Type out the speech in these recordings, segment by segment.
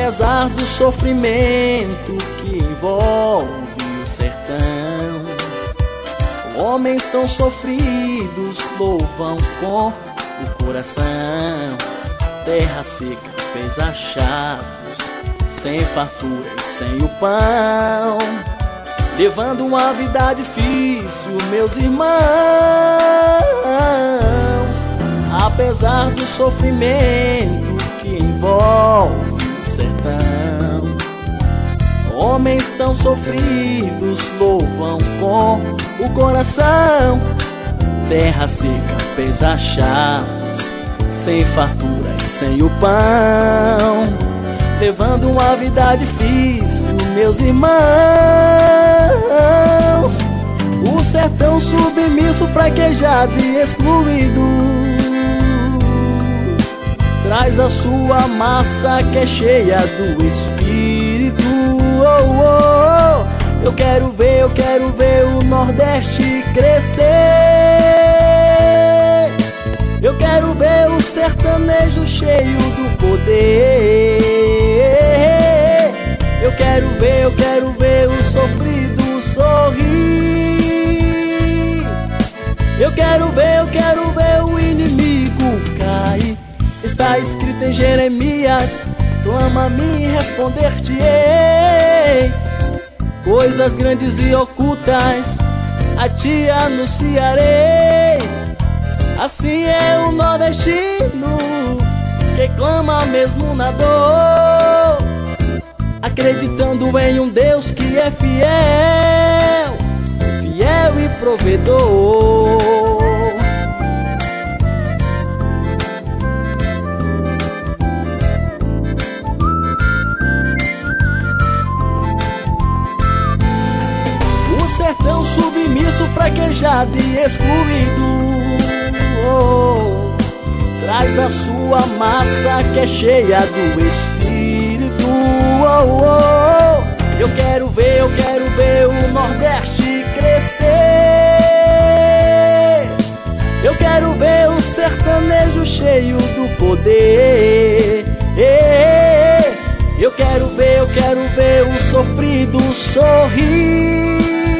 Apesar do sofrimento que envolve o sertão, homens tão sofridos louvam com o coração. Terra seca fez achados, sem fartura e sem o pão, levando uma vida difícil, meus irmãos. Apesar do sofrimento que envolve o sertão, homens tão sofridos louvam com o coração. Terra seca fez achados, sem fartura e sem o pão, levando uma vida difícil, meus irmãos. O sertão submisso, fraquejado e excluído, traz a sua massa que é cheia do Espírito. Oh, oh, oh. Eu quero ver o Nordeste crescer. Eu quero ver o sertanejo cheio do poder. Eu quero ver o sofrido sorrir. Eu quero ver o inimigo cair. Está escrito em Jeremias: clama-me e responder-te-ei. Coisas grandes e ocultas a ti anunciarei. Assim é o nordestino que clama mesmo na dor, acreditando em um Deus que é fiel, fiel e provedor. O sertão submisso, fraquejado e excluído, traz a sua massa que é cheia do Espírito. Oh, oh. Eu quero ver o Nordeste crescer. Eu quero ver o sertanejo cheio do poder. Eu quero ver o sofrido sorrir.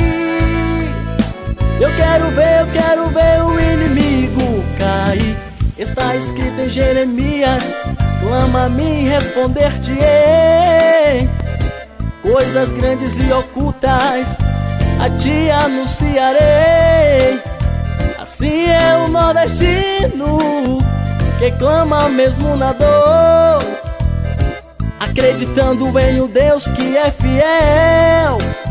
Eu quero ver o inimigo cair. Está escrito em Jeremias: clama-me e responder-te-ei. Coisas grandes e ocultas a ti anunciarei. Assim é o nordestino que clama mesmo na dor, acreditando em um Deus que é fiel,